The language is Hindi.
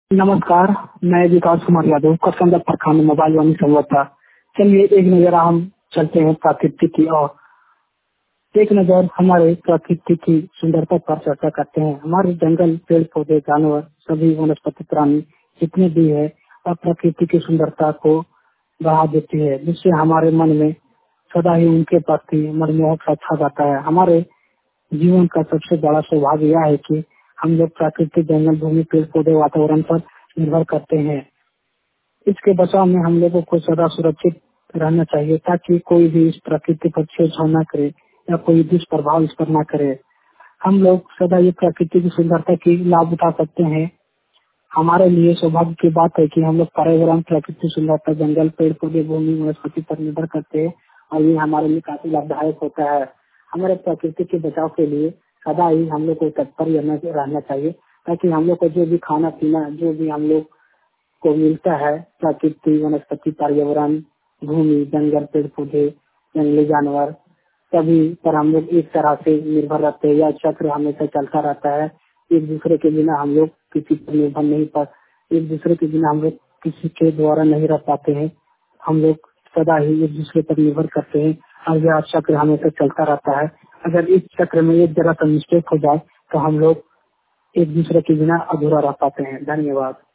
नमस्कार, मैं विकास कुमार यादव कसंदा प्रखंड मोबाइल वाणी संवाददाता। चलिए एक नजर हम चलते हैं प्रकृति की ओर। एक नजर हमारे प्रकृति की सुंदरता पर चर्चा करते हैं। हमारे जंगल, पेड़ पौधे, जानवर, सभी वनस्पति प्राणी जितने भी है और प्रकृति की सुंदरता को बढ़ा देती है, जिससे हमारे मन में सदा ही उनके प्रति मनमोहक सा छा जाता है। हमारे जीवन का सबसे बड़ा सौभाग्य यह है कि हम लोग प्राकृतिक जंगल, भूमि, पेड़ पौधे, वातावरण पर निर्भर करते हैं। इसके बचाव में हम लोगों को सदा सुरक्षित रहना चाहिए ताकि कोई भी इस प्रकृति पर छेड़छाड़ न करे या कोई दुष्प्रभाव इस पर न करे। हम लोग सदा ये प्रकृति की सुंदरता की लाभ उठा सकते हैं। हमारे लिए सौभाग्य की बात है कि हम लोग पर्यावरण, प्रकृति सुंदरता, जंगल, पेड़ पौधे, भूमि, वनस्पति पर निर्भर करते हैं और ये हमारे लिए काफी लाभदायक होता है। हमारे प्रकृति के बचाव के लिए सदा ही हम लोग को तत्पर रहना चाहिए ताकि हम लोग को जो भी खाना पीना, जो भी हम लोग को मिलता है, प्रकृति, वनस्पति, पर्यावरण, भूमि, जंगल, पेड़ पौधे, जंगली जानवर, सभी पर हम लोग एक तरह से निर्भर रहते हैं। यह चक्र हमेशा चलता रहता है। एक दूसरे के बिना हम लोग किसी पर निर्भर नहीं पर एक दूसरे के बिना हम लोग किसी के द्वारा नहीं रह पाते हैं। हम लोग सदा ही एक दूसरे पर निर्भर करते हैं और यह चक्र हमेशा चलता रहता है। अगर इस चक्र में एक जरा सा मिस्टेक हो जाए तो हम लोग एक दूसरे के बिना अधूरा रह पाते हैं। धन्यवाद।